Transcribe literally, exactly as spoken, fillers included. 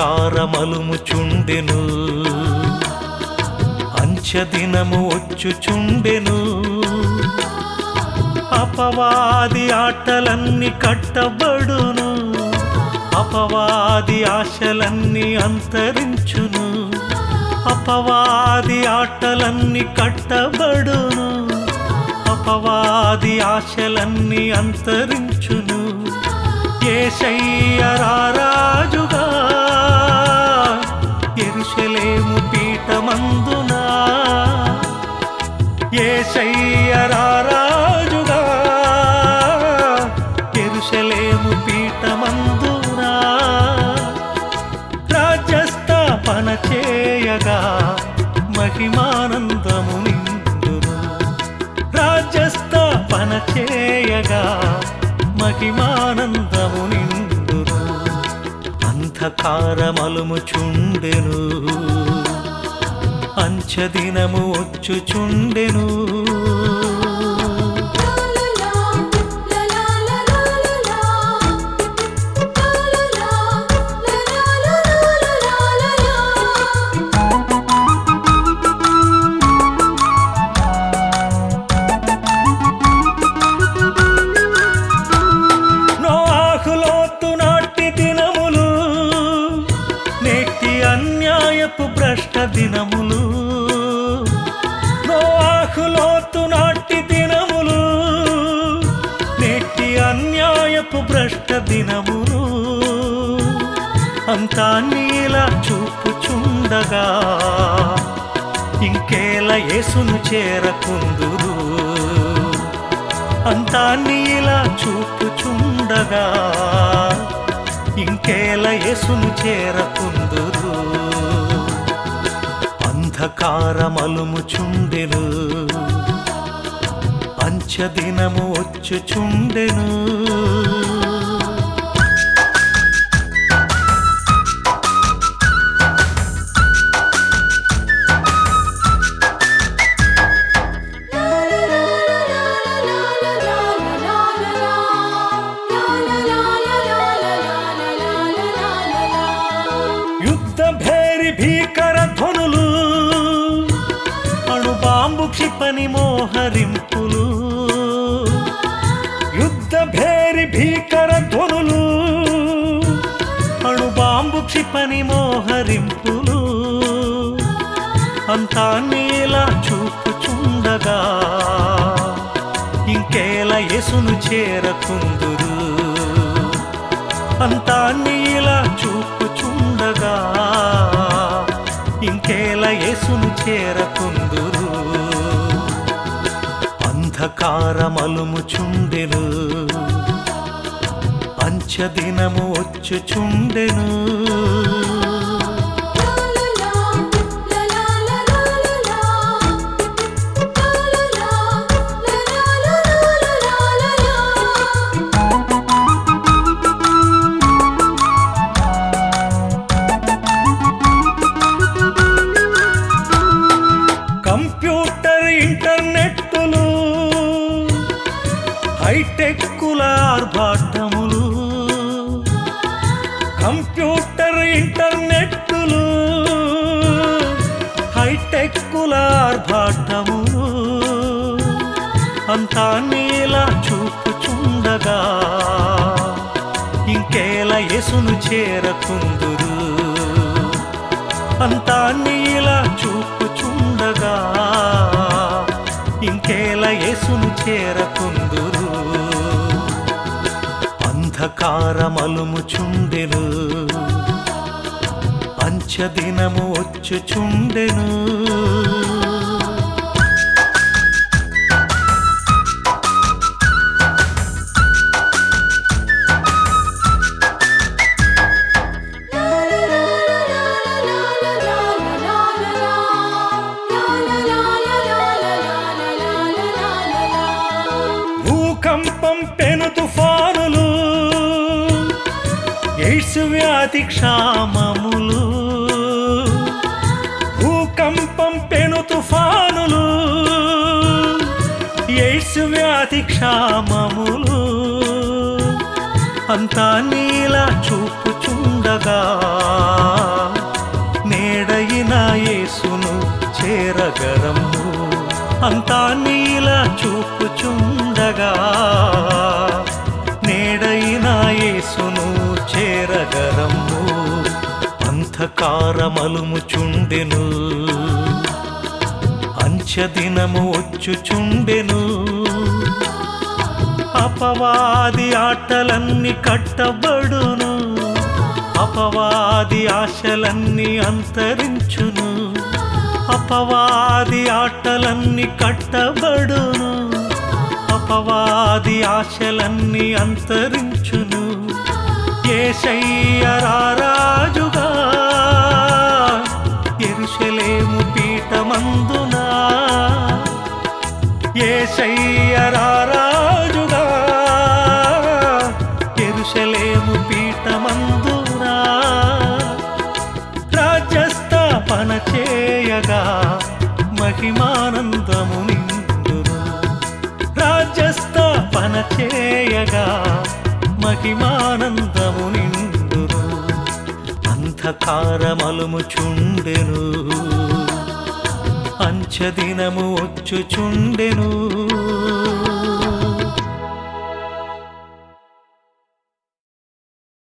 అంధకారమలుముచుండెను, అంచెదినము వచ్చుచుండెను. అపవాది ఆటలన్నీ కట్టబడును, అపవాది ఆశలన్నీ అంతరించును. అపవాది ఆటలన్నీ కట్టబడును, అపవాది ఆశలన్నీ అంతరించును. యేసయ్య రారాజుగా యెరూషలేము పీఠమందున, యేసయ్య రారాజుగా యెరూషలేము పీఠమందున. రాజ్యస్థాపన చేయగా మహిమానందము నిండును, రాజ్యస్థాపన చేయగా మహిమానందము నిండును. అంధకారమలుముచుండెను, అంచెదినము వచ్చుచుండెను. భ్రష్ట దినములు, నోవాహు లోతు నాటి దినములు, నేటి అన్యాయపు భ్రష్ట దినములు. అంతా నీలా చూపుచుండగా ఇంకేలా యేసును చేరకుందురు. అంతా నీలా చూపుచుండగా ఇంకేలా యేసును చేరకుందురు. అంధకారమలుముచుండెను, అంచెదినము వచ్చుచుండెను. యుద్ధ భేరి భీకర ధ్వనులు, అణుబాంబు క్షిపణి మోహరింపులు. యుద్ధ భేరి భీకర ధ్వనులు, అణుబాంబు క్షిపణి మోహరింపులు. అంతా నీలా చూపుచుండగా ఇంకేలా యేసును చేరకుందురు. అంతా నీలా చూపుచుండగా ఇంకేలా యేసును చేరకుందురు. అంధకారమలుముచుండెను, అంచెదినము వచ్చుచుండెను. కంప్యూటర్ ఇంటర్నెట్టులు, హైటెక్కుల ఆర్భాటములు. కంప్యూటర్ ఇంటర్నెట్టులు, హైటెక్కుల ఆర్భాటములు. అంతా నీలా చూపుచుండగా ఇంకేలా యేసును చేరకుందురు. అంతా నీలా చూపుచుండగా ఇంకేలా యేసును చేరకుందురు. అంధకారమలుముచుండెను, అంచెదినము వచ్చుచుండెను. భూకంపం పెను తుఫానులు, ఎయిడ్స్ వ్యాధి క్షామములు. భూకంపం పెను తుఫానులు, ఎయిడ్స్ వ్యాధి క్షామములు. అంతా నీలా చూపుచుండగా వచ్చుచుండగా నేడైనా యేసును చేరగరము అంధకారమలుముచుండెను అంచెదినము వచ్చుచుండెను అపవాది ఆటలన్నీ కట్టబడును అపవాది ఆశలన్నీ అంతరించును అపవాది ఆటలన్నీ కట్టబడును అపవాది ఆశలన్నీ అంతరించును యేసయ్య రారాజుగా యెరూషలేము పీఠమందున యేసయ్య రారాజుగా యెరూషలేము పీఠమందున రాజ్యస్థాపన చేయగా మహిమానందము నిండును రాజ్యస్థాపన చేయగా మహిమానందము నిండును అంధకారమలుముచుండెను అంచెదినము వచ్చుచుండెను